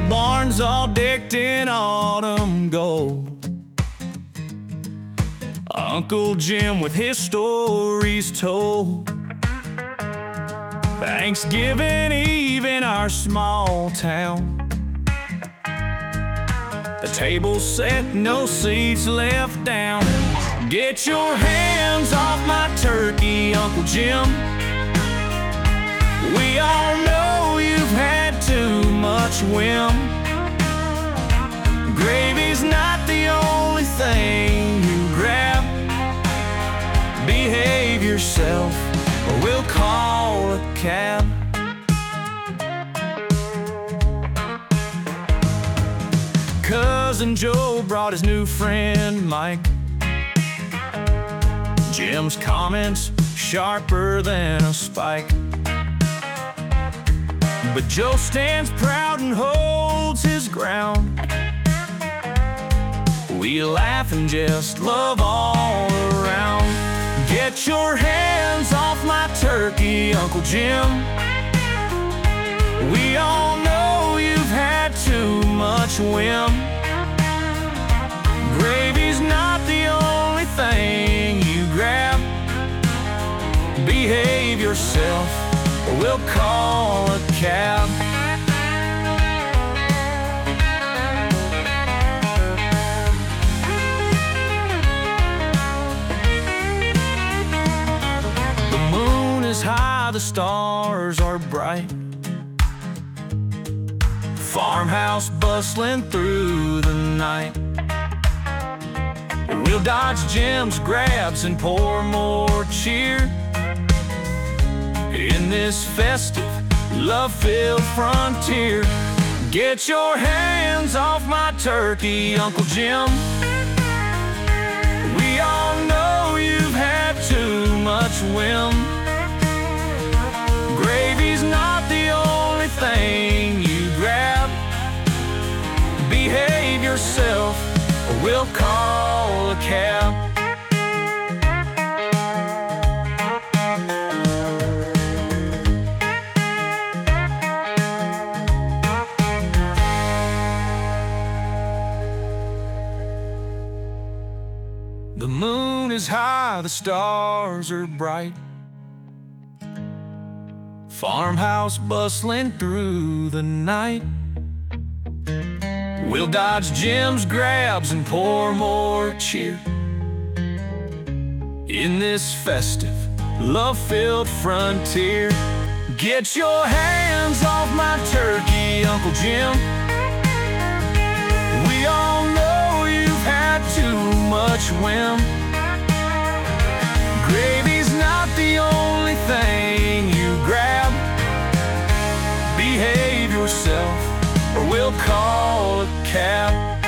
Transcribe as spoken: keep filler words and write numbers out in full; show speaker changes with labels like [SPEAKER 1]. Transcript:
[SPEAKER 1] barn's all decked in autumn gold. Uncle Jim with his stories told. Thanksgiving Eve in our small town. The table set, no seats left down. Get your hands off my turkey, Uncle Jim. We all know you've had too much whim. Gravy's not the only thing you grab. Behave yourself, or we'll call a cab. Cousin Joe brought his new friend Mike. Jim's comments sharper than a spike. But Joe stands proud and holds his ground. We laugh and just love all around. Get your hands off my turkey, Uncle Jim. We all know you've had too much whim. Gravy's not the only thing you grab. Behave yourself, or we'll call a cab. The moon is high, the stars are bright. Farmhouse bustling through the night. We'll dodge Jim's grabs and pour more cheer in this festive, love-filled frontier. Get your hands off my turkey, Uncle Jim. We all know you've had too much whim. Gravy's not the only thing you grab. Behave yourself, or we'll call a cab. The moon is high, the stars are bright. Farmhouse bustling through the night. We'll dodge Jim's grabs and pour more cheer in this festive, love-filled frontier. Get your hands off my turkey, Uncle Jim. We all know you've had too much whim. Gravy's not the only thing you grab. Behave yourself, or we'll call a cab.